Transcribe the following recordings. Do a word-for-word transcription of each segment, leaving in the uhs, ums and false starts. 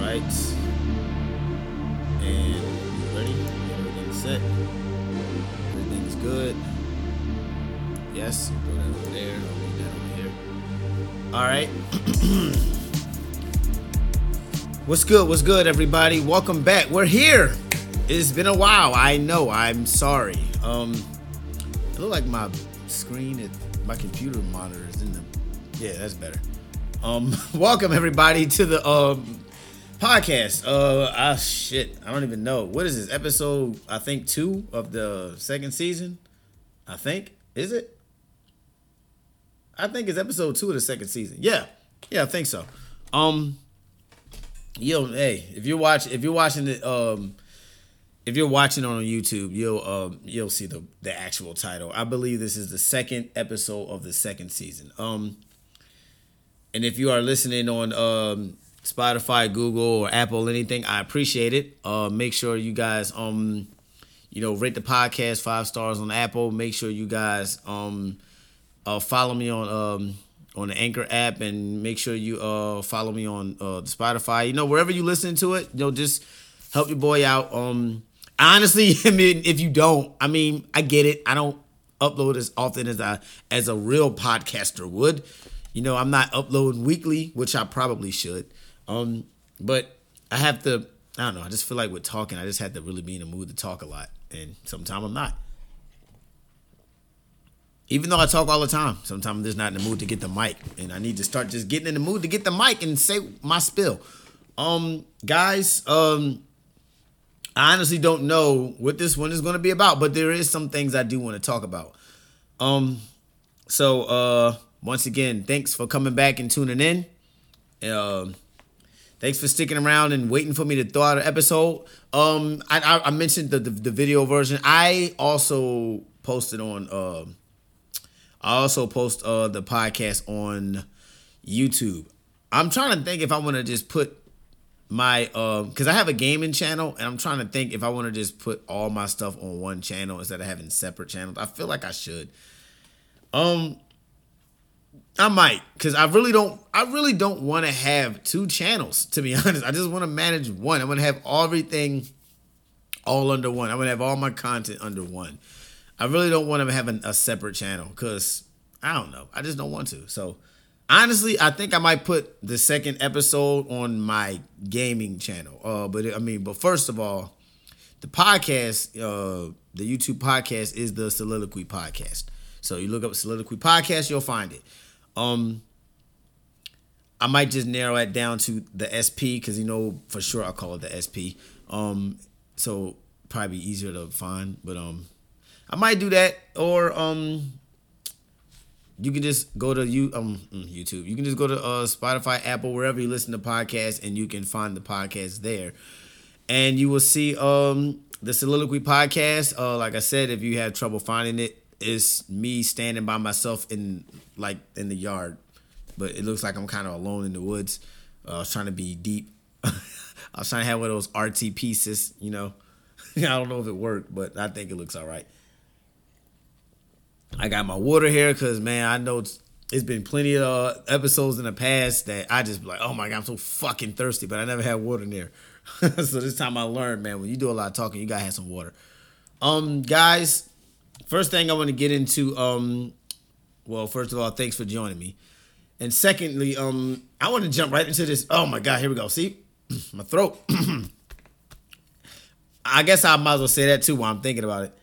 right. And you ready? Everything's set. Everything's good. Yes. Throw that over there. I'll leave that over here. All right. What's good? What's good, everybody? Welcome back. We're here. It's been a while. I know. I'm sorry. Um, it look like my screen, at my computer monitor is in the. Yeah, that's better. Um, welcome everybody to the um podcast. Uh, ah, shit. I don't even know. What is this? Episode, I think two of the second season. I think is it? I think it's episode two of the second season. Yeah, yeah, I think so. Um, yo, hey, if you're watching, if you're watching it, um, if you're watching on YouTube, you'll um you'll see the the actual title. I believe this is the second episode of the second season. Um. And if you are listening on um, Spotify, Google, or Apple, anything, I appreciate it. Uh, make sure you guys, um, you know, rate the podcast five stars on Apple. Make sure you guys um, uh, follow me on um, on the Anchor app, and make sure you uh, follow me on uh, Spotify. You know, wherever you listen to it, you know, just help your boy out. Um, honestly, I mean, if you don't, I mean, I get it. I don't upload as often as I as a real podcaster would. You know, I'm not uploading weekly, which I probably should. Um, but I have to, I don't know, I just feel like with talking, I just have to really be in the mood to talk a lot. And sometimes I'm not. Even though I talk all the time, sometimes I'm just not in the mood to get the mic. And I need to start just getting in the mood to get the mic and say my spill. Um, guys, um, I honestly don't know what this one is going to be about, but there is some things I do want to talk about. Um, so, uh... Once again, thanks for coming back and tuning in. Uh, thanks for sticking around and waiting for me to throw out an episode. Um, I, I, I mentioned the, the the video version. I also posted on. Uh, I also post uh, the podcast on YouTube. I'm trying to think if I want to just put my because uh, I have a gaming channel, and I'm trying to think if I want to just put all my stuff on one channel instead of having separate channels. I feel like I should. Um. I might, because I really don't I really don't want to have two channels, to be honest. I just want to manage one. I'm going to have everything all under one. I'm going to have all my content under one. I really don't want to have an, a separate channel because, I don't know. I just don't want to. So, honestly, I think I might put the second episode on my gaming channel. Uh, but, I mean, but first of all, the podcast, uh, the YouTube podcast is the Soliloquy Podcast. So, you look up Soliloquy Podcast, you'll find it. Um, I might just narrow it down to the S P because, you know, for sure I'll call it the S P. Um, so probably easier to find, but um, I might do that, or um, you can just go to you um YouTube. You can just go to uh, Spotify, Apple, wherever you listen to podcasts, and you can find the podcast there, and you will see um the Soliloquy Podcast. Uh, like I said, if you have trouble finding it, it's me standing by myself in like in the yard, but it looks like I'm kind of alone in the woods. Uh, I was trying to be deep. I was trying to have one of those R T pieces, you know. I don't know if it worked, but I think it looks all right. I got my water here because, man, I know it's, it's been plenty of uh, episodes in the past that I just be like, oh my God, I'm so fucking thirsty, but I never had water in there. So this time I learned, man, when you do a lot of talking, you gotta have some water. Um, guys. First thing I want to get into, um, well, first of all, thanks for joining me. And secondly, um, I want to jump right into this. Oh, my God, here we go. See? My throat. I guess I might as well say that, too, while I'm thinking about it.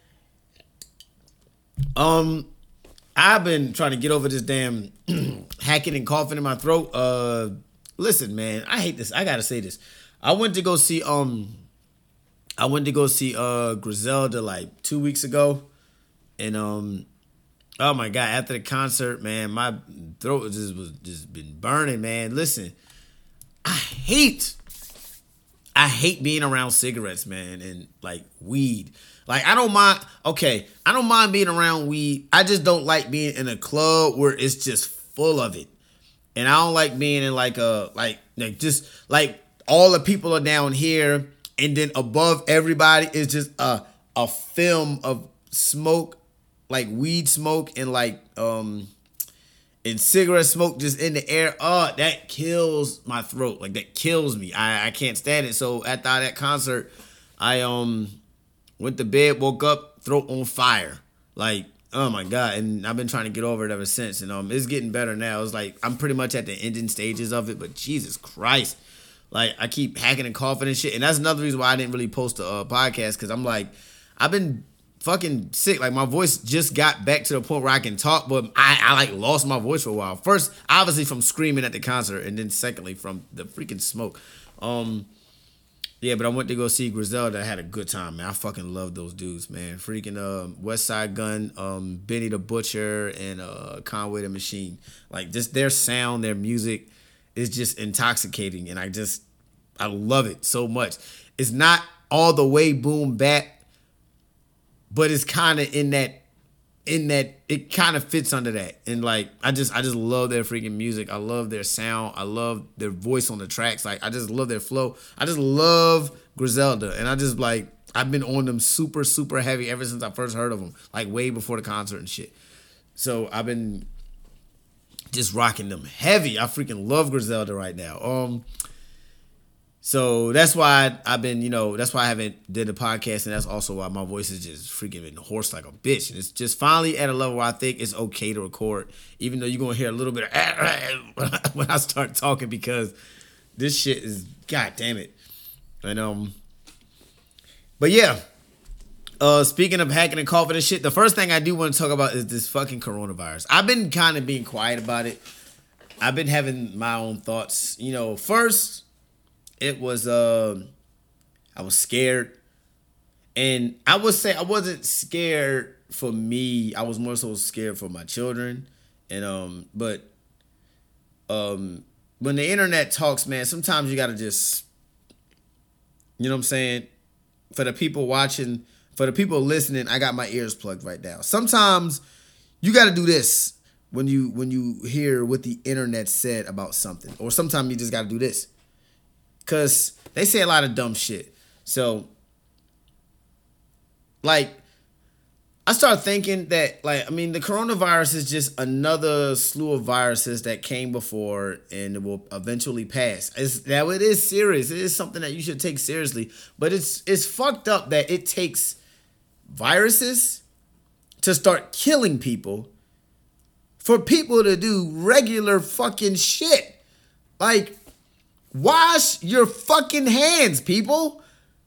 Um, I've been trying to get over this damn hacking and coughing in my throat. Uh, listen, man, I hate this. I got to say this. I went to go see, um, I went to go see uh, Griselda like two weeks ago. And um, oh my God! After the concert, man, my throat just was just been burning, man. Listen, I hate, I hate being around cigarettes, man, and like weed. Like I don't mind. Okay, I don't mind being around weed. I just don't like being in a club where it's just full of it, and I don't like being in like a like like just like all the people are down here, and then above everybody is just a a film of smoke. Like weed smoke and like um and cigarette smoke just in the air. Oh, that kills my throat. Like that kills me. I, I can't stand it. So after that concert, I um went to bed, woke up, throat on fire. Like, oh my God. And I've been trying to get over it ever since. And um it's getting better now. It's like I'm pretty much at the ending stages of it, but Jesus Christ. Like I keep hacking and coughing and shit. And that's another reason why I didn't really post a uh, podcast, because I'm like, I've been fucking sick. Like my voice just got back to the point where I can talk, but I, I like lost my voice for a while. First, obviously from screaming at the concert, and then secondly from the freaking smoke. Um, yeah, but I went to go see Griselda. I had a good time, man. I fucking love those dudes, man. Freaking uh, West Side Gun, um, Benny the Butcher, and uh, Conway the Machine. Like just their sound, their music is just intoxicating, and I just I love it so much. It's not all the way boom bap, but it's kind of in that, in that, it kind of fits under that. And like, I just, I just love their freaking music. I love their sound. I love their voice on the tracks. Like, I just love their flow. I just love Griselda. And I just like, I've been on them super, super heavy ever since I first heard of them. Like way before the concert and shit. So I've been just rocking them heavy. I freaking love Griselda right now. Um, So that's why I've been, you know, that's why I haven't did a podcast, and that's also why my voice is just freaking been hoarse like a bitch. And it's just finally at a level where I think it's okay to record, even though you're going to hear a little bit of when I start talking, because this shit is, god damn it. And, um, but yeah, uh, speaking of hacking and coughing and shit, the first thing I do want to talk about is this fucking coronavirus. I've been kind of being quiet about it. I've been having my own thoughts. You know, first, it was, uh, I was scared. And I would say I wasn't scared for me. I was more so scared for my children. And, um, but, um, when the internet talks, man, sometimes you got to just, you know what I'm saying? For the people watching, for the people listening, I got my ears plugged right now. Sometimes you got to do this when you, when you hear what the internet said about something, or sometimes you just got to do this. Because they say a lot of dumb shit. So, like, I started thinking that, like, I mean, the coronavirus is just another slew of viruses that came before and it will eventually pass. It's, now, it is serious. It is something that you should take seriously. But it's it's fucked up that it takes viruses to start killing people for people to do regular fucking shit. Like, wash your fucking hands, people.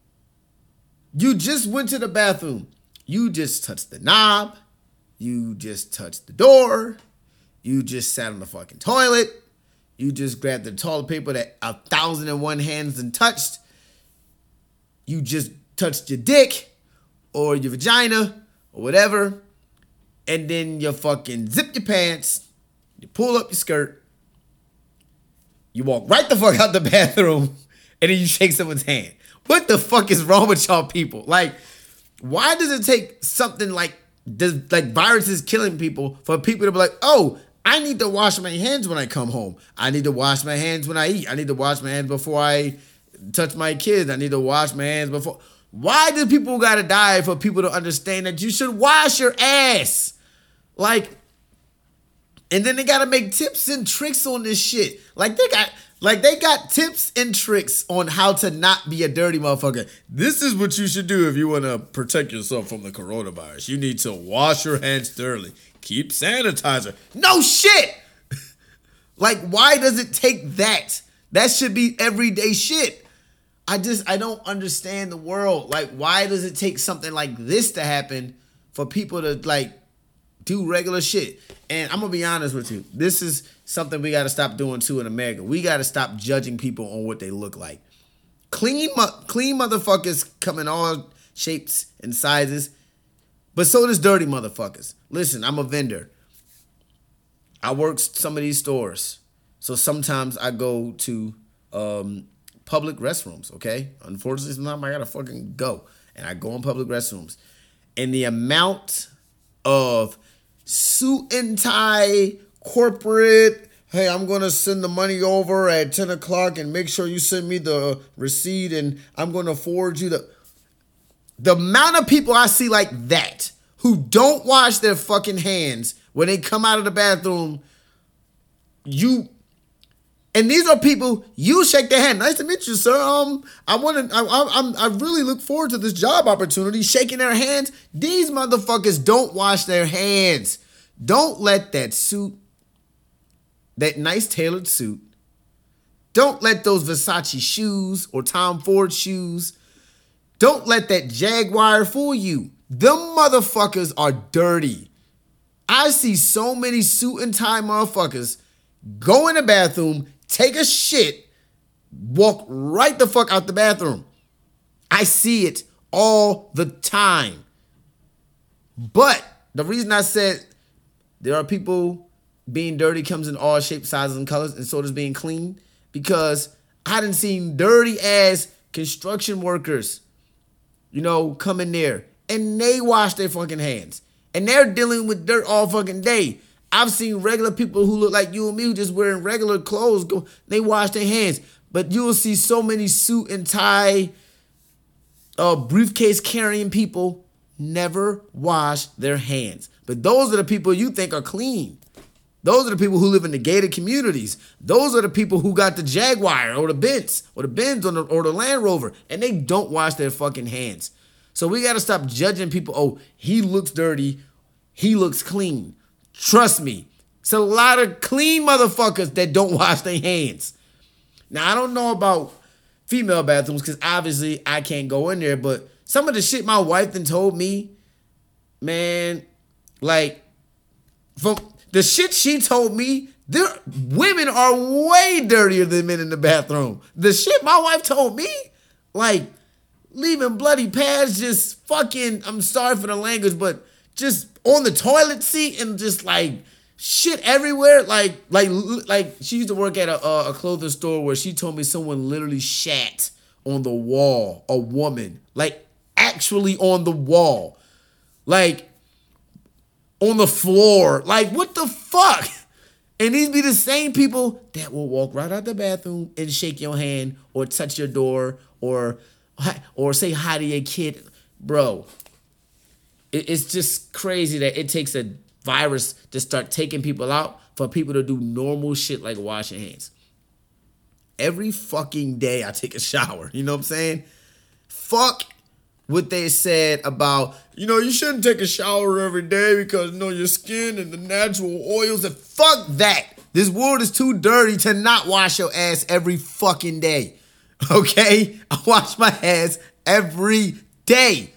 You just went to the bathroom. You just touched the knob. You just touched the door. You just sat on the fucking toilet. You just grabbed the toilet paper that a thousand and one hands and touched. You just touched your dick or your vagina or whatever. And then you fucking zip your pants. You pull up your skirt. You walk right the fuck out the bathroom, and then you shake someone's hand. What the fuck is wrong with y'all people? Like, why does it take something like this, like viruses killing people, for people to be like, oh, I need to wash my hands when I come home. I need to wash my hands when I eat. I need to wash my hands before I touch my kids. I need to wash my hands before. Why do people gotta die for people to understand that you should wash your ass? Like, and then they gotta make tips and tricks on this shit. Like they got, like they got tips and tricks on how to not be a dirty motherfucker. This is what you should do if you want to protect yourself from the coronavirus. You need to wash your hands thoroughly. Keep sanitizer. No shit. Like, why does it take that? That should be everyday shit. I just, I don't understand the world. Like, why does it take something like this to happen for people to like do regular shit? And I'm gonna be honest with you, this is something we gotta stop doing too in America. We gotta stop judging people on what they look like. Clean, clean motherfuckers come in all shapes and sizes, but so does dirty motherfuckers. Listen, I'm a vendor. I work some of these stores, so sometimes I go to um, public restrooms. Okay, unfortunately, sometimes I gotta fucking go, and I go in public restrooms, and the amount of suit and tie, corporate, hey, I'm going to send the money over at ten o'clock and make sure you send me the receipt and I'm going to forward you the... The amount of people I see like that who don't wash their fucking hands when they come out of the bathroom you, and these are people, you shake their hand. Nice to meet you, sir. Um, I want to, I, I, I'm, I really look forward to this job opportunity. Shaking their hands. These motherfuckers don't wash their hands. Don't let that suit, that nice tailored suit, don't let those Versace shoes or Tom Ford shoes, don't let that Jaguar fool you. Them motherfuckers are dirty. I see so many suit and tie motherfuckers go in the bathroom, take a shit, walk right the fuck out the bathroom. I see it all the time. But the reason I said there are people being dirty comes in all shapes, sizes, and colors, and so does being clean, because I done seen dirty ass construction workers, you know, come in there and they wash their fucking hands. And they're dealing with dirt all fucking day. I've seen regular people who look like you and me who just wearing regular clothes, go, they wash their hands. But you will see so many suit and tie, uh, briefcase carrying people never wash their hands. But those are the people you think are clean. Those are the people who live in the gated communities. Those are the people who got the Jaguar or the Benz or the Benz or the, or the Land Rover, and they don't wash their fucking hands. So we got to stop judging people. Oh, he looks dirty. He looks clean. Trust me. It's a lot of clean motherfuckers that don't wash their hands. Now, I don't know about female bathrooms because obviously I can't go in there, but some of the shit my wife then told me, man, like, from the shit she told me, there women are way dirtier than men in the bathroom. The shit my wife told me, like, leaving bloody pads just fucking, I'm sorry for the language, but just on the toilet seat and just like shit everywhere. Like, like, like she used to work at a, a clothing store where she told me someone literally shat on the wall, a woman, like actually on the wall, like on the floor. Like, what the fuck? And these be the same people that will walk right out the bathroom and shake your hand or touch your door or or say hi to your kid. Bro, it's just crazy that it takes a virus to start taking people out for people to do normal shit like washing hands. Every fucking day I take a shower. You know what I'm saying? Fuck what they said about, you know, you shouldn't take a shower every day because, you know, your skin and the natural oils. And fuck that. This world is too dirty to not wash your ass every fucking day. Okay? I wash my ass every day.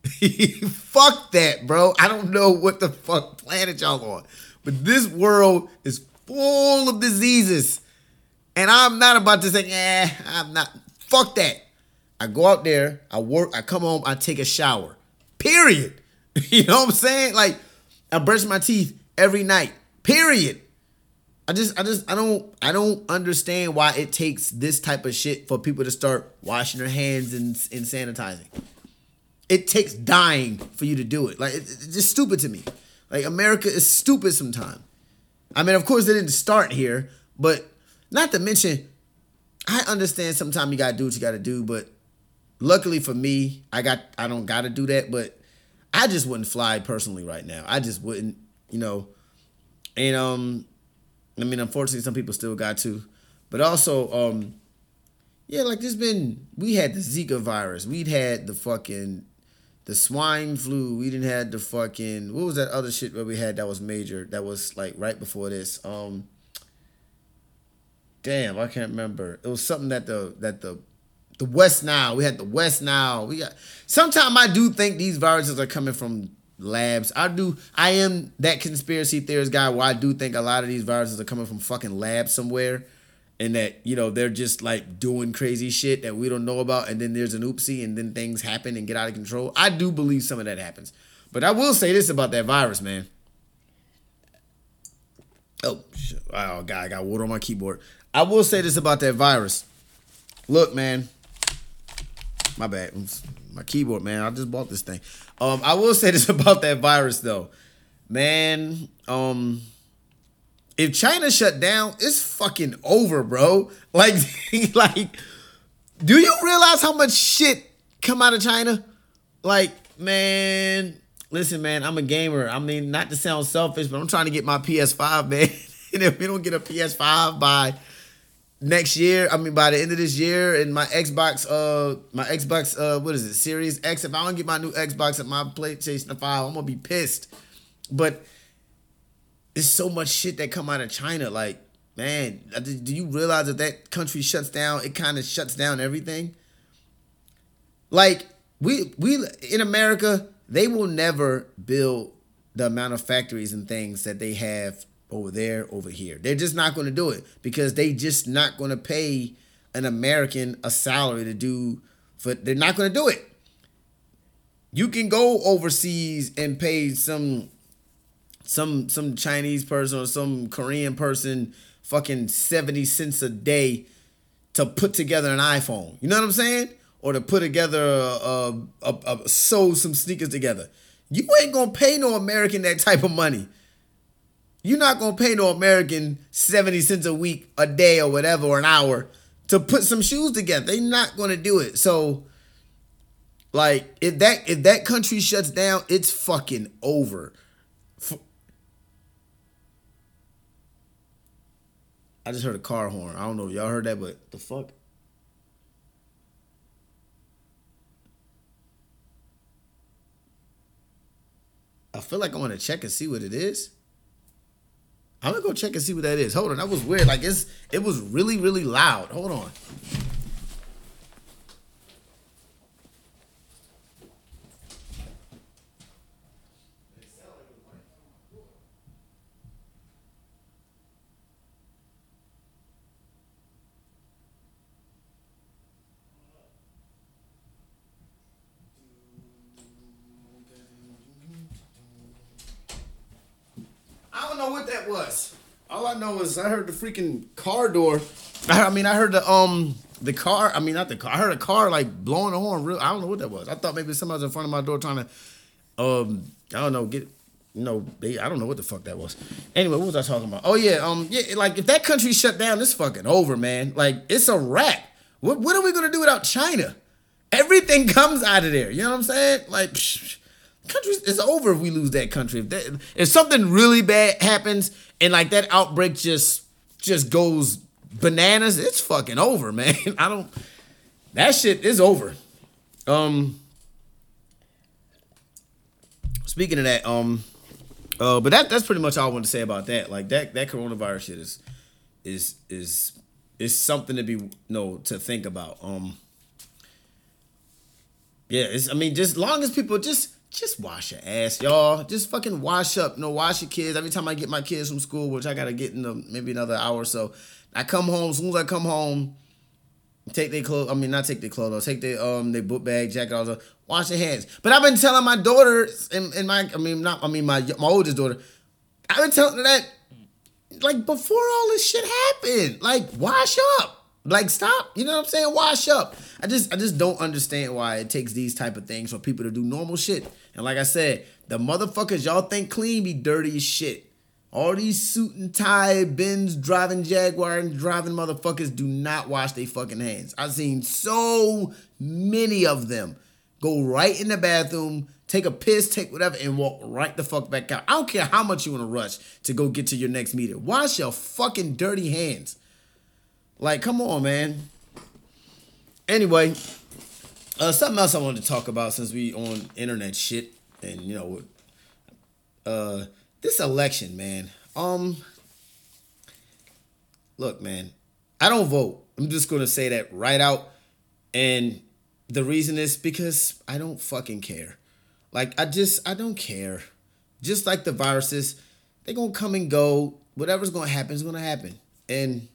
Fuck that, bro. I don't know what the fuck planet y'all on. But this world is full of diseases. And I'm not about to say, eh, I'm not. Fuck that. I go out there, I work, I come home, I take a shower. Period. You know what I'm saying? Like, I brush my teeth every night. Period. I just, I just, I don't, I don't understand why it takes this type of shit for people to start washing their hands and, and sanitizing. It takes dying for you to do it. Like, it, it's just stupid to me. Like, America is stupid sometimes. I mean, of course, they didn't start here, but not to mention, I understand sometimes you gotta do what you gotta do, but luckily for me, I got, I don't gotta do that, but I just wouldn't fly personally right now. I just wouldn't, you know, and, um, I mean, unfortunately, some people still got to, but also, um, yeah, like there's been, we had the Zika virus. We'd had the fucking, the swine flu. We didn't had the fucking, what was that other shit that we had that was major? That was like right before this. Um, damn, I can't remember. It was something that the, that the, the West Nile. We had the West Nile. We got, sometimes I do think these viruses are coming from labs. I do, I am that conspiracy theorist guy where I do think a lot of these viruses are coming from fucking labs somewhere. And that, you know, they're just like doing crazy shit that we don't know about. And then there's an oopsie and then things happen and get out of control. I do believe some of that happens. But I will say this about that virus, man. Oh, shit. Oh, God, I got water on my keyboard. I will say this about that virus. Look, man. My bad. My keyboard, man. I just bought this thing. Um, I will say this about that virus, though. Man, um... if China shut down, it's fucking over, bro. Like, like, do you realize how much shit come out of China? Like, man, listen, man, I'm a gamer. I mean, not to sound selfish, but I'm trying to get my P S five, man. and if we don't get a P S five by next year, I mean by the end of this year, and my Xbox, uh, my Xbox, uh, what is it, Series X? If I don't get my new Xbox and my PlayStation five, I'm gonna be pissed. But there's so much shit that come out of China. Like, man, do you realize that that country shuts down? It kind of shuts down everything. Like we we in America, they will never build the amount of factories and things that they have over there, over here. They're just not going to do it because they just not going to pay an American a salary to do. For they're not going to do it. You can go overseas and pay some some some Chinese person or some Korean person fucking seventy cents a day to put together an iPhone. You know what I'm saying? Or to put together a, a, a, a sew some sneakers together. You ain't gonna pay no American that type of money. You're not gonna pay no American seventy cents a week, a day, or whatever, or an hour to put some shoes together. They're not gonna do it. So, like, if that if that country shuts down, it's fucking over. I just heard a car horn. I don't know if y'all heard that, but the fuck? I feel like I want to check and see what it is. I'm gonna go check and see what that is. Hold on, that was weird. Like it's it was really, really loud. Hold on. I don't know what that was. All I know is I heard the freaking car door. I, I mean, I heard the um the car. I mean, not the car. I heard a car like blowing the horn. Real. I don't know what that was. I thought maybe somebody was in front of my door trying to um I don't know get you know they, I don't know what the fuck that was. Anyway, what was I talking about? Oh yeah, um yeah, like if that country shut down, it's fucking over, man. Like it's a wrap. What what are we gonna do without China? Everything comes out of there. You know what I'm saying? Like. Psh, country is over if we lose that country. If, that, if something really bad happens and like that outbreak just just goes bananas, it's fucking over, man. I don't. That shit is over. Um. Speaking of that, um, uh, but that that's pretty much all I wanted to say about that. Like that that coronavirus shit is is is is something to be you know to think about. Um. Yeah, it's. I mean, just long as people just. Just wash your ass, y'all. Just fucking wash up. You know, wash your kids. Every time I get my kids from school, which I gotta get in the, maybe another hour or so, I come home. As soon as I come home, take their clothes. I mean, not take their clothes. Take their um their book bag, jacket, all that. Wash your hands. But I've been telling my daughter and, and my I mean not I mean my my oldest daughter. I've been telling her that like before all this shit happened. Like wash up. Like stop, you know what I'm saying? Wash up. I just I just don't understand why it takes these type of things for people to do normal shit. And like I said, the motherfuckers y'all think clean be dirty as shit. All these suit and tie, Benz driving Jaguar and driving motherfuckers do not wash their fucking hands. I've seen so many of them go right in the bathroom, take a piss, take whatever, and walk right the fuck back out. I don't care how much you want to rush to go get to your next meeting. Wash your fucking dirty hands. Like, come on, man. Anyway, uh, something else I wanted to talk about since we on internet shit and, you know, uh, this election, man. Um, look, man, I don't vote. I'm just going to say that right out. And the reason is because I don't fucking care. Like, I just, I don't care. Just like the viruses, they're going to come and go. Whatever's going to happen is going to happen. And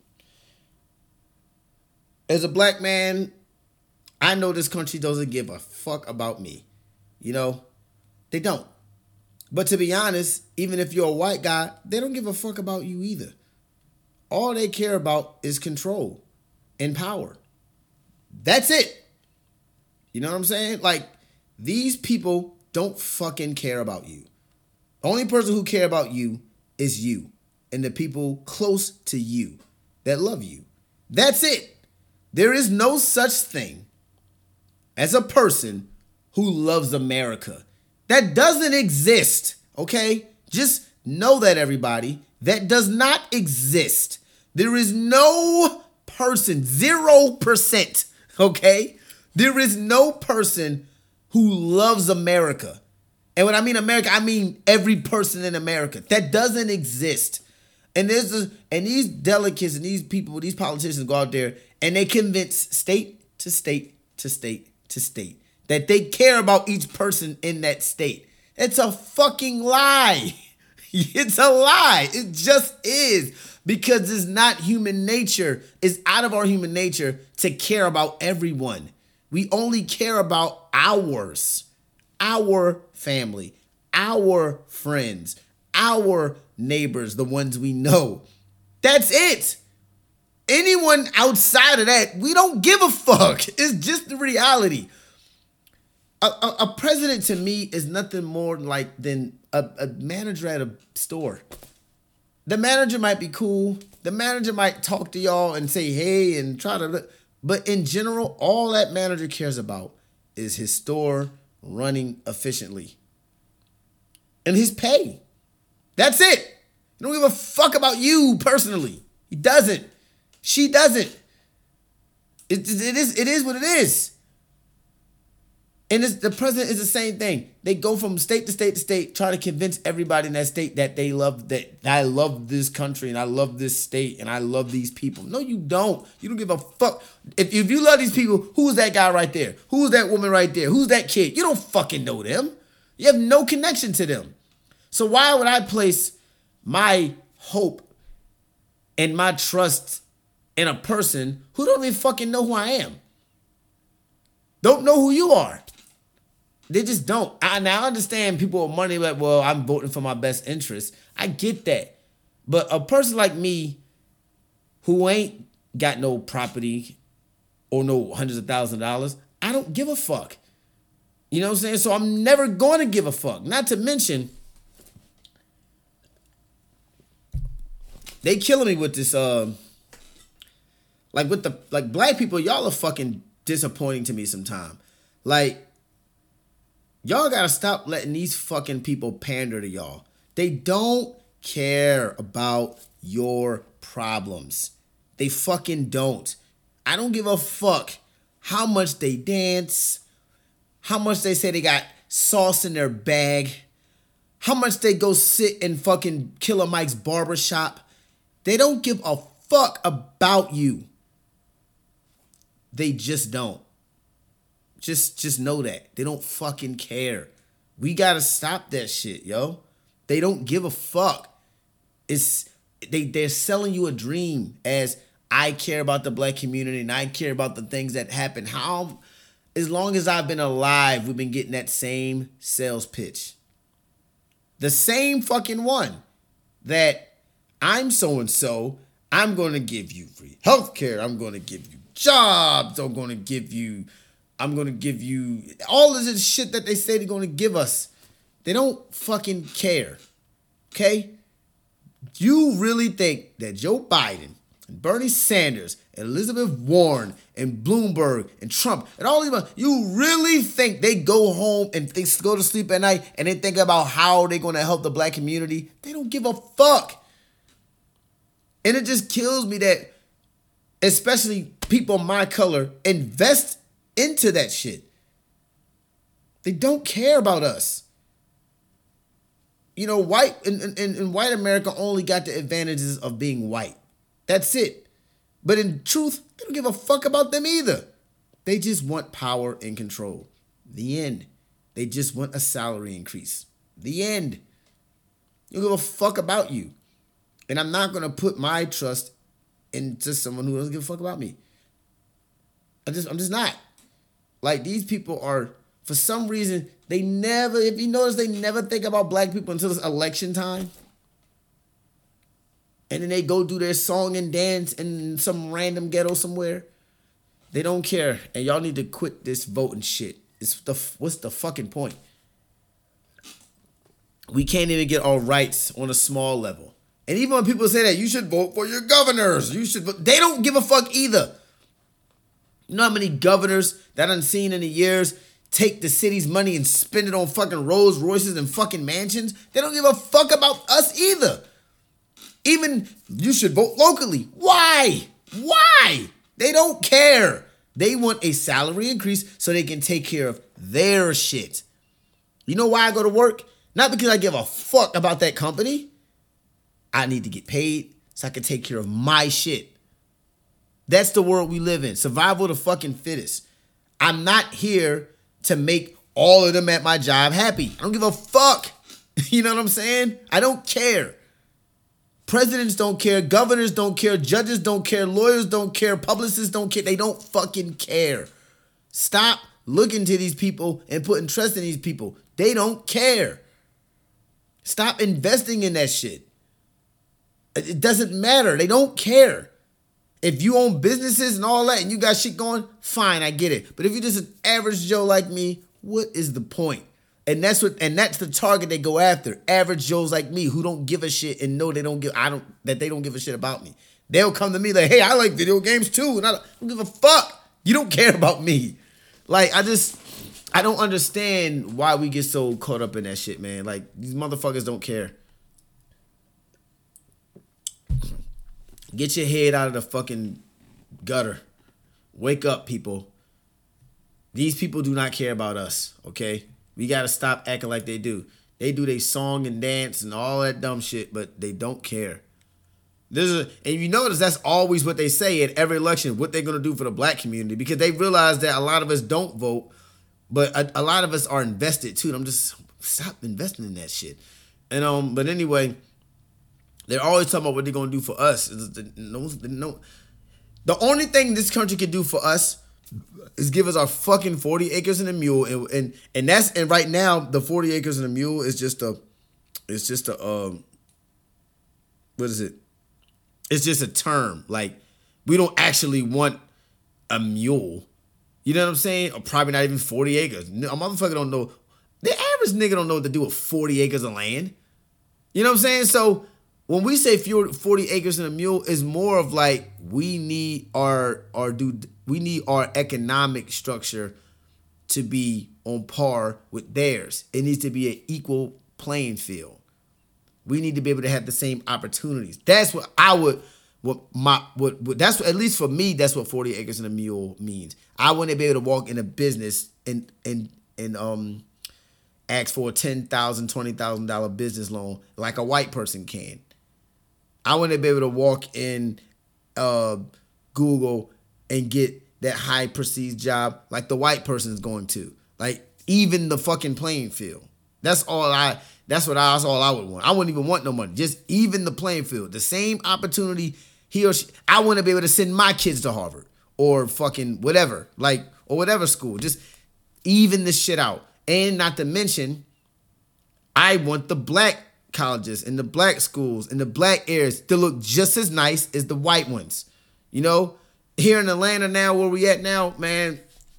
as a black man, I know this country doesn't give a fuck about me. You know, they don't. But to be honest, even if you're a white guy, they don't give a fuck about you either. All they care about is control and power. That's it. You know what I'm saying? Like, these people don't fucking care about you. The only person who care about you is you and the people close to you that love you. That's it. There is no such thing as a person who loves America. That doesn't exist, okay? Just know that, everybody. That does not exist. There is no person, zero percent, okay? There is no person who loves America. And when I mean America, I mean every person in America. That doesn't exist. And there's a, and these delegates and these people, these politicians go out there and they convince state to state to state to state that they care about each person in that state. It's a fucking lie. It's a lie. It just is. Because it's not human nature. It's out of our human nature to care about everyone. We only care about ours, our family, our friends, our neighbors, the ones we know. That's it. Anyone outside of that, we don't give a fuck. It's just the reality. A, a, a president to me is nothing more like than a, a manager at a store. The manager might be cool. The manager might talk to y'all and say, hey, and try to, but in general, all that manager cares about is his store running efficiently and his pay. That's it. He don't give a fuck about you personally. He doesn't. She doesn't. It, it is it is what it is. And it's, the president is the same thing. They go from state to state to state, trying to convince everybody in that state that they love that I love this country and I love this state and I love these people. No, you don't. You don't give a fuck. If, if you love these people, who's that guy right there? Who's that woman right there? Who's that kid? You don't fucking know them. You have no connection to them. So why would I place my hope and my trust in a person who don't even fucking know who I am? Don't know who you are. They just don't. I now understand people with money like, well, I'm voting for my best interest. I get that. But a person like me who ain't got no property or no hundreds of thousands of dollars, I don't give a fuck. You know what I'm saying? So I'm never going to give a fuck. Not to mention, they killing me with this, um, like with the, like black people, y'all are fucking disappointing to me sometimes. Like, y'all gotta stop letting these fucking people pander to y'all. They don't care about your problems. They fucking don't. I don't give a fuck how much they dance, how much they say they got sauce in their bag, how much they go sit in fucking Killer Mike's barbershop. They don't give a fuck about you. They just don't. Just, just know that. They don't fucking care. We gotta stop that shit, yo. They don't give a fuck. It's they, they're selling you a dream as I care about the black community and I care about the things that happen. How, as long as I've been alive, we've been getting that same sales pitch. The same fucking one that I'm so-and-so, I'm going to give you free healthcare. I'm going to give you jobs. I'm going to give you... I'm going to give you all of this shit that they say they're going to give us. They don't fucking care. Okay? You really think that Joe Biden and Bernie Sanders and Elizabeth Warren and Bloomberg and Trump and all these, you really think they go home and they go to sleep at night and they think about how they're going to help the black community? They don't give a fuck. And it just kills me that especially people my color invest into that shit. They don't care about us. You know, white in, in, in white America only got the advantages of being white. That's it. But in truth, they don't give a fuck about them either. They just want power and control. The end. They just want a salary increase. The end. They don't give a fuck about you. And I'm not going to put my trust into someone who doesn't give a fuck about me. I just, I'm just not. Like, these people are, for some reason, they never, if you notice, they never think about black people until it's election time. And then they go do their song and dance in some random ghetto somewhere. They don't care. And y'all need to quit this voting shit. It's the, what's the fucking point? We can't even get our rights on a small level. And even when people say that, you should vote for your governors. You should vote. They don't give a fuck either. You know how many governors that I've seen in the years take the city's money and spend it on fucking Rolls Royces and fucking mansions? They don't give a fuck about us either. Even you should vote locally. Why? Why? They don't care. They want a salary increase so they can take care of their shit. You know why I go to work? Not because I give a fuck about that company. I need to get paid so I can take care of my shit. That's the world we live in. Survival of the fucking fittest. I'm not here to make all of them at my job happy. I don't give a fuck. You know what I'm saying? I don't care. Presidents don't care. Governors don't care. Judges don't care. Lawyers don't care. Publicists don't care. They don't fucking care. Stop looking to these people and putting trust in these people. They don't care. Stop investing in that shit. It doesn't matter. They don't care. If you own businesses and all that and you got shit going, fine, I get it. But if you're just an average Joe like me, what is the point? And that's what and that's the target they go after. Average Joes like me who don't give a shit and know they don't give I don't that they don't give a shit about me. They'll come to me like, hey, I like video games too. And I don't, I don't give a fuck. You don't care about me. Like, I just I don't understand why we get so caught up in that shit, man. Like, these motherfuckers don't care. Get your head out of the fucking gutter. Wake up, people. These people do not care about us, okay? We got to stop acting like they do. They do their song and dance and all that dumb shit, but they don't care. There's a, and you notice that's always what they say at every election, what they're going to do for the black community, because they realize that a lot of us don't vote, but a, a lot of us are invested too. And I'm just, stop investing in that shit. And um, But anyway, they're always talking about what they're going to do for us. No, no, the only thing this country can do for us is give us our fucking forty acres and a mule, and and and that's and right now the forty acres and a mule is just a, it's just a um, what is it? It's just a term. Like, we don't actually want a mule. You know what I'm saying? Or probably not even forty acres. A motherfucker don't know. The average nigga don't know what to do with forty acres of land. You know what I'm saying? So when we say forty acres and a mule, is more of like we need our our do we need our economic structure to be on par with theirs. It needs to be an equal playing field. We need to be able to have the same opportunities. That's what I would what my what, what that's what, at least for me, that's what forty acres and a mule means. I want to be able to walk in a business and and and um ask for a ten thousand dollars, twenty thousand dollars business loan like a white person can. I want to be able to walk in uh, Google and get that high prestige job like the white person is going to. Like, even the fucking playing field. That's all I, that's what I, that's all I would want. I wouldn't even want no money. Just even the playing field. The same opportunity he or she, I want to be able to send my kids to Harvard or fucking whatever, like, or whatever school. Just even this shit out. And not to mention, I want the black colleges and the black schools and the black areas to look just as nice as the white ones. You know, here in Atlanta now, where we at now, man,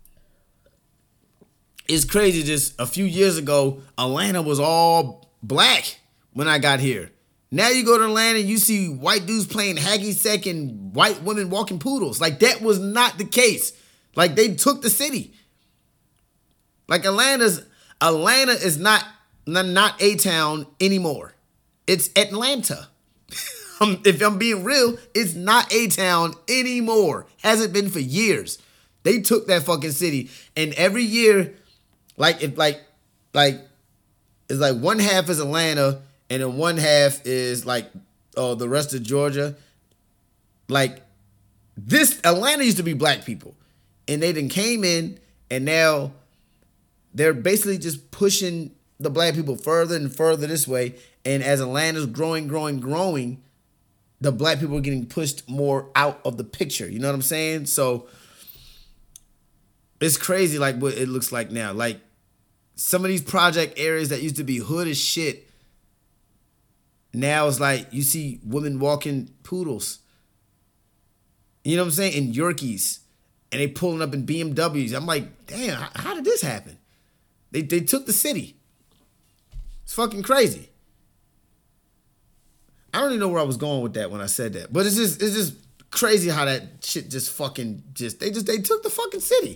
it's crazy. Just a few years ago, Atlanta was all black when I got here. Now you go to Atlanta and you see white dudes playing hacky sack and white women walking poodles. Like, that was not the case. Like, they took the city. Like, Atlanta's Atlanta is not not A-Town anymore. It's Atlanta. If I'm being real, it's not A-Town anymore. Hasn't been for years. They took that fucking city, and every year, like if like like it's like one half is Atlanta, and then one half is like oh the rest of Georgia. Like, this Atlanta used to be black people, and they then came in, and now they're basically just pushing the black people further and further this way. And as Atlanta's growing, growing, growing, the black people are getting pushed more out of the picture. You know what I'm saying? So it's crazy like what it looks like now. Like, some of these project areas that used to be hood as shit, now it's like you see women walking poodles. You know what I'm saying? In Yorkies. And they pulling up in B M Ws. I'm like, damn, how, how did this happen? They they took the city. It's fucking crazy. I don't even know where I was going with that when I said that. But it's just it's just crazy how that shit just fucking just they just they took the fucking city.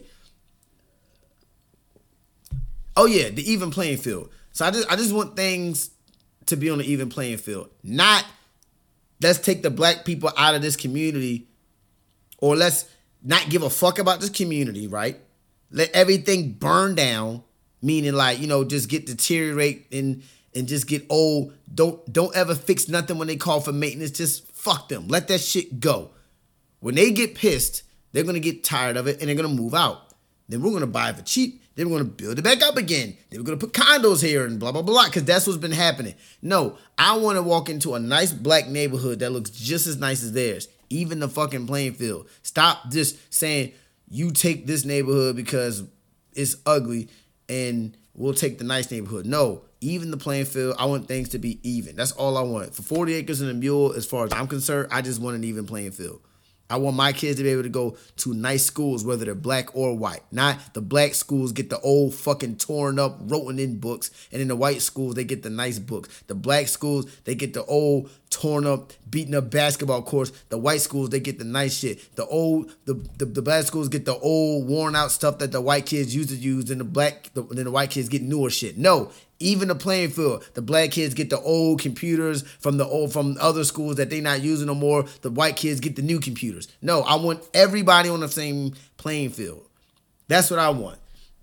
Oh yeah, the even playing field. So I just I just want things to be on the even playing field. Not Let's take the black people out of this community, or let's not give a fuck about this community, right? Let everything burn down, meaning like, you know, just get deteriorate and and just get old. Don't don't ever fix nothing when they call for maintenance. Just fuck them. Let that shit go. When they get pissed, they're gonna get tired of it and they're gonna move out. Then we're gonna buy it for cheap. Then we're gonna build it back up again. Then we're gonna put condos here and blah blah blah, because that's what's been happening. No, I want to walk into a nice black neighborhood that looks just as nice as theirs. Even the fucking playing field. Stop just saying you take this neighborhood because it's ugly and we'll take the nice neighborhood. No, even the playing field, I want things to be even. That's all I want. For forty acres and a mule, as far as I'm concerned, I just want an even playing field. I want my kids to be able to go to nice schools, whether they're black or white. Not the black schools get the old fucking torn up, rotten in books, and in the white schools, they get the nice books. The black schools, they get the old, torn up, beaten up basketball courts. The white schools, they get the nice shit. The old, the, the, the black schools get the old, worn out stuff that the white kids used to use, and the black, the, then the white kids get newer shit. No. Even the playing field, the black kids get the old computers from the old from other schools that they not using no more. The white kids get the new computers. No, I want everybody on the same playing field. That's what I want.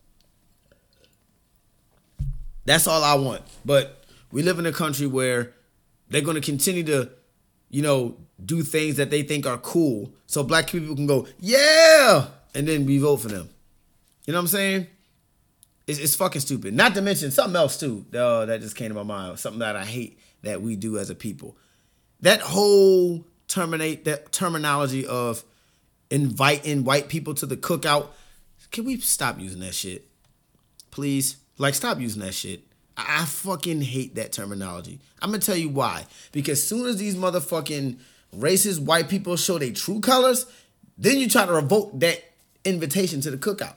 That's all I want. But we live in a country where they're going to continue to, you know, do things that they think are cool, so black people can go, yeah, and then we vote for them. You know what I'm saying? It's, it's fucking stupid. Not to mention something else too uh, that just came to my mind. Something that I hate that we do as a people. That whole terminate that terminology of inviting white people to the cookout. Can we stop using that shit, please? Like, stop using that shit. I, I fucking hate that terminology. I'm gonna tell you why. Because as soon as these motherfucking racist white people show their true colors, then you try to revoke that invitation to the cookout.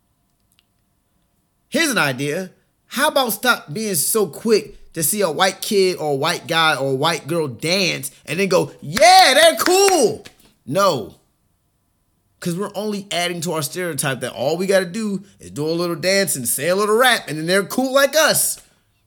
Here's an idea. How about stop being so quick to see a white kid or a white guy or a white girl dance and then go, yeah, they're cool. No. Because we're only adding to our stereotype that all we got to do is do a little dance and say a little rap and then they're cool like us.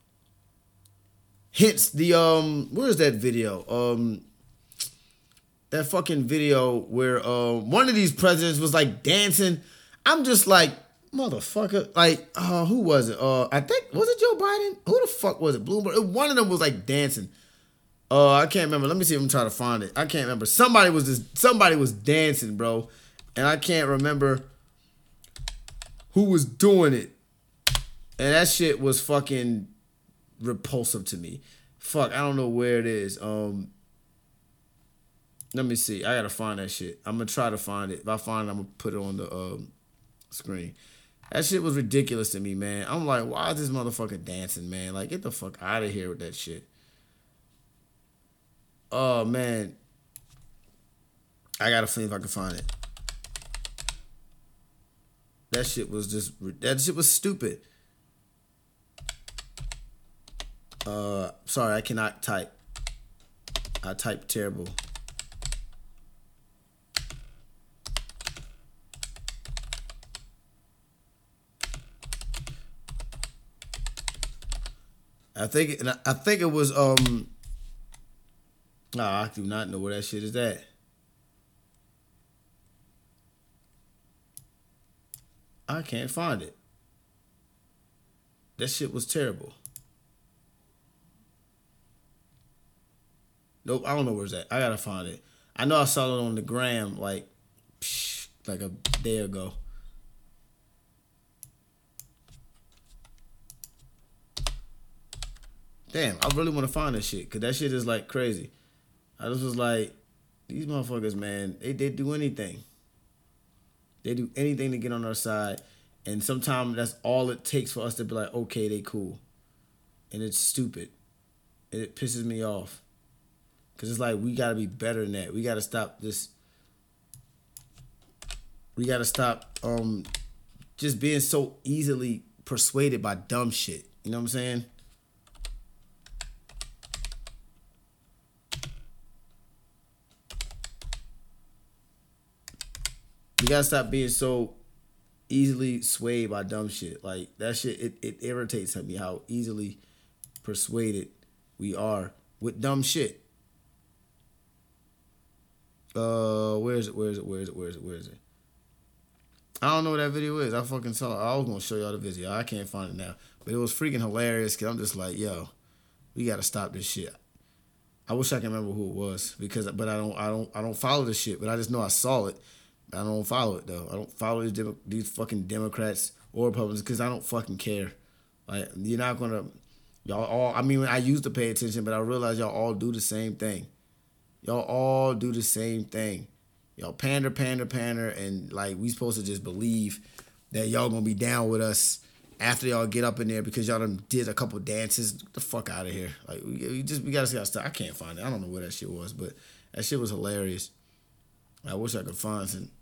Hence the, um, where's that video? Um, that fucking video where uh, one of these presidents was like dancing. I'm just like, motherfucker, like, uh, who was it? Uh, I think, was it Joe Biden? Who the fuck was it? Bloomberg? One of them was like dancing. Uh, I can't remember. Let me see if I'm trying to find it. I can't remember. Somebody was just, somebody was dancing, bro, and I can't remember who was doing it. And that shit was fucking repulsive to me. Fuck, I don't know where it is. Um, let me see. I gotta find that shit. I'm gonna try to find it. If I find it, I'm gonna put it on the um screen. That shit was ridiculous to me, man. I'm like, why is this motherfucker dancing, man? Like, get the fuck out of here with that shit. Oh, man. I gotta see if I can find it. That shit was just, that shit was stupid. Uh, sorry, I cannot type. I type terrible. I think I think it was um. No, I do not know where that shit is at. I can't find it. That shit was terrible. Nope, I don't know where it's at. I gotta find it. I know I saw it on the gram like, psh, like a day ago. Damn, I really want to find that shit, because that shit is like crazy. I just was like, these motherfuckers, man, they, they do anything. They do anything to get on our side. And sometimes that's all it takes for us to be like, okay, they cool. And it's stupid. And it pisses me off. Because it's like, we got to be better than that. We got to stop this. We got to stop um, just being so easily persuaded by dumb shit. You know what I'm saying? You gotta stop being so easily swayed by dumb shit. Like, that shit, it, it irritates me how easily persuaded we are with dumb shit. Uh, where is it? Where is it? Where is it? Where is it? Where is it? I don't know what that video is. I fucking saw it. I was gonna show y'all the video. I can't find it now. But it was freaking hilarious because I'm just like, yo, we gotta stop this shit. I wish I can remember who it was because, but I don't, I don't, I don't follow this shit. But I just know I saw it. I don't follow it though. I don't follow these Demo- these fucking Democrats or Republicans because I don't fucking care. Like you're not gonna, y'all all. I mean, I used to pay attention, but I realize y'all all do the same thing. Y'all all do the same thing. Y'all pander, pander, pander, and like we supposed to just believe that y'all gonna be down with us after y'all get up in there because y'all done did a couple dances. Get the fuck out of here. Like we, we just we gotta gotta stop. I can't find it. I don't know where that shit was, but that shit was hilarious. I wish I could find some.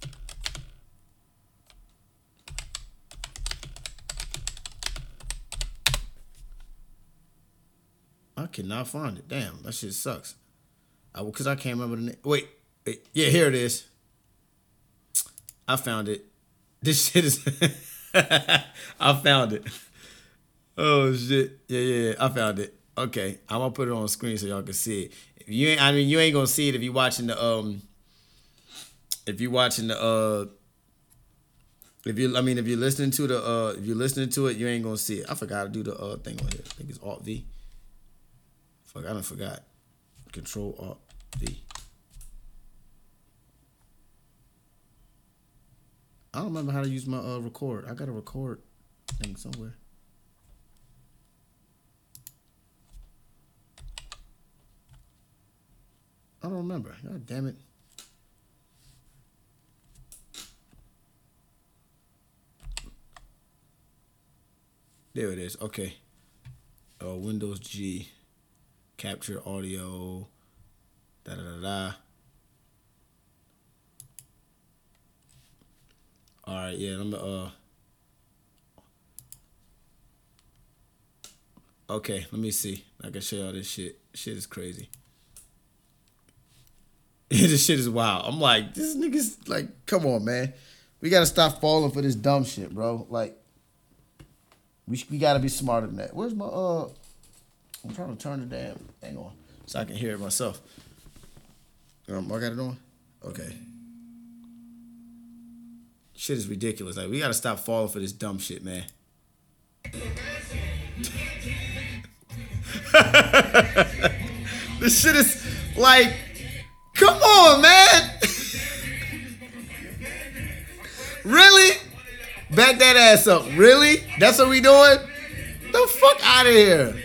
I cannot find it. Damn, that shit sucks. I because I can't remember the name. Wait, wait, yeah, here it is. I found it. This shit is. I found it. Oh shit! Yeah, yeah, yeah, I found it. Okay, I'm gonna put it on screen so y'all can see it. If you ain't, I mean, you ain't gonna see it if you watching the um. If you watching the uh. If you, I mean, if you're listening to the uh, if you're listening to it, you ain't gonna see it. I forgot to do the uh thing on here. I think it's Alt V. Fuck, I done forgot. Control Alt V. I don't remember how to use my uh record. I got a record thing somewhere. I don't remember. God damn it. There it is. Okay. Uh, Windows G. Capture audio. Da da da da. All right. Yeah. I'm uh. Okay. Let me see. I can show y'all this shit. Shit is crazy. This shit is wild. I'm like, this nigga's like, come on, man. We gotta stop falling for this dumb shit, bro. Like, we we gotta be smarter than that. Where's my uh? I'm trying to turn the damn thing on so I can hear it myself. Um, I got it on. Okay. Shit is ridiculous. Like, we gotta stop falling for this dumb shit, man. This shit is like. Come on, man. Really? Back that ass up. Really? That's what we doing? The fuck out of here.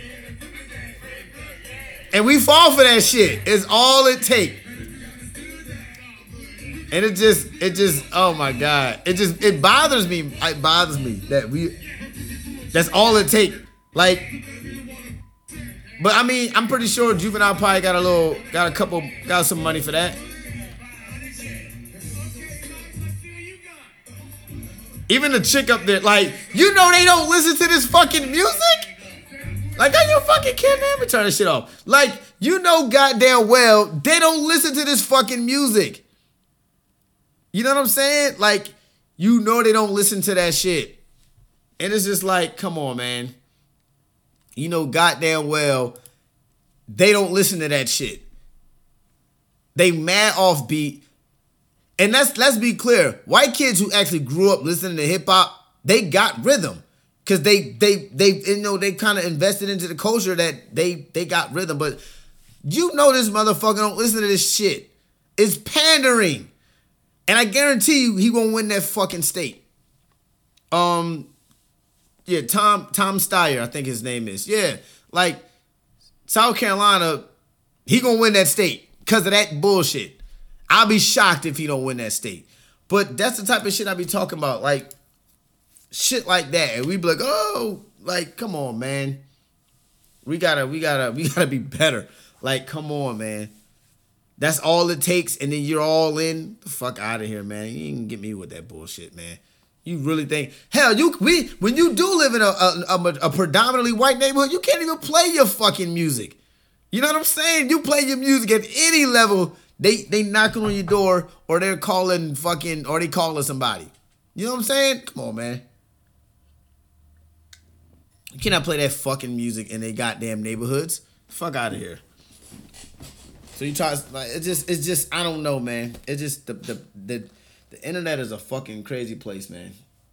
And we fall for that shit. It's all it take. And it just, it just, oh my God. It just, it bothers me. It bothers me that we, that's all it take. Like, but I mean, I'm pretty sure Juvenile probably got a little, got a couple, got some money for that. Even the chick up there, like, you know they don't listen to this fucking music? Like, are you fucking kidding me? Let me turn this shit off. Like, you know goddamn well they don't listen to this fucking music. You know what I'm saying? Like, you know they don't listen to that shit. And it's just like, come on, man. You know goddamn well they don't listen to that shit. They mad offbeat. And let's let's be clear. White kids who actually grew up listening to hip hop, they got rhythm. Cause they they they you know they kind of invested into the culture that they they got rhythm. But you know this motherfucker don't listen to this shit. It's pandering. And I guarantee you he won't win that fucking state. Um Yeah, Tom Tom Steyer, I think his name is. Yeah, like South Carolina, he gonna win that state because of that bullshit. I'll be shocked if he don't win that state. But that's the type of shit I be talking about, like shit like that. And we be like, oh, like come on, man. We gotta, we gotta, we gotta be better. Like, come on, man. That's all it takes, and then you're all in. The fuck out of here, man. You ain't get me with that bullshit, man. You really think, hell, you we when you do live in a, a, a, a predominantly white neighborhood, you can't even play your fucking music. You know what I'm saying? You play your music at any level, they they knocking on your door or they're calling fucking or they calling somebody. You know what I'm saying? Come on, man. You cannot play that fucking music in their goddamn neighborhoods. Fuck out of here. So you try like it just it's just I don't know, man. It's just the the the the internet is a fucking crazy place, man.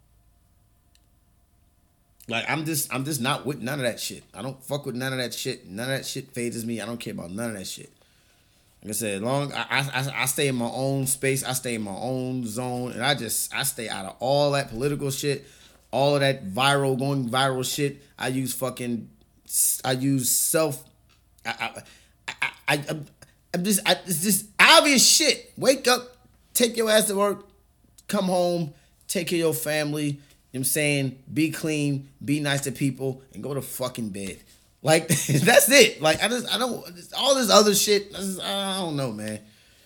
Like I'm just I'm just not with none of that shit. I don't fuck with none of that shit. None of that shit phases me. I don't care about none of that shit. Like I said, long I I I stay in my own space. I stay in my own zone, and I just I stay out of all that political shit, all of that viral going viral shit. I use fucking I use self. I I I, I I'm, I'm just I, it's just obvious shit. Wake up, take your ass to work, come home, take care of your family. You know what I'm saying? Be clean, be nice to people, and go to fucking bed. Like, that's it. Like, I just, I don't, all this other shit, I, just, I don't know, man.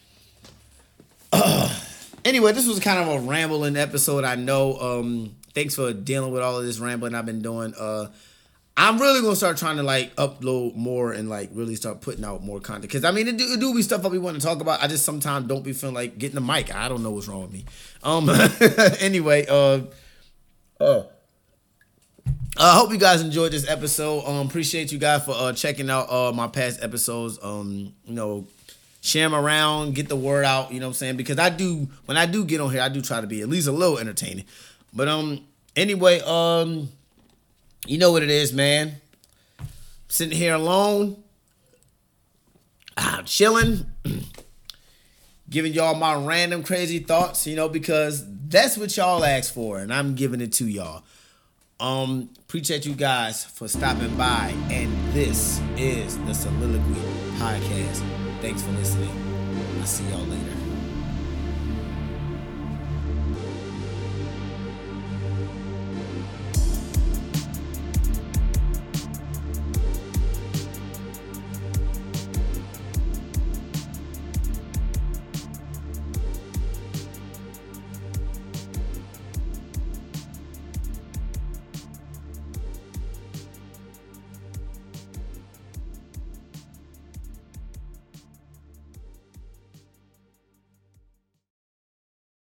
Uh, anyway, this was kind of a rambling episode, I know. Um, thanks for dealing with all of this rambling I've been doing. Uh, I'm really going to start trying to, like, upload more and, like, really start putting out more content. Because, I mean, it do, it do be stuff that we want to talk about. I just sometimes don't be feeling like getting the mic. I don't know what's wrong with me. Um, anyway, uh, Uh, I hope you guys enjoyed this episode. Um, appreciate you guys for uh, checking out uh, my past episodes. Um, you know, share them around, get the word out. You know what I'm saying? Because I do, when I do get on here, I do try to be at least a little entertaining. But um, anyway, um, you know what it is, man. Sitting here alone, I'm chilling, giving y'all my random crazy thoughts. You know, because that's what y'all asked for, and I'm giving it to y'all. Um, appreciate you guys for stopping by, and this is the Soliloquy Podcast. Thanks for listening. I'll see y'all later.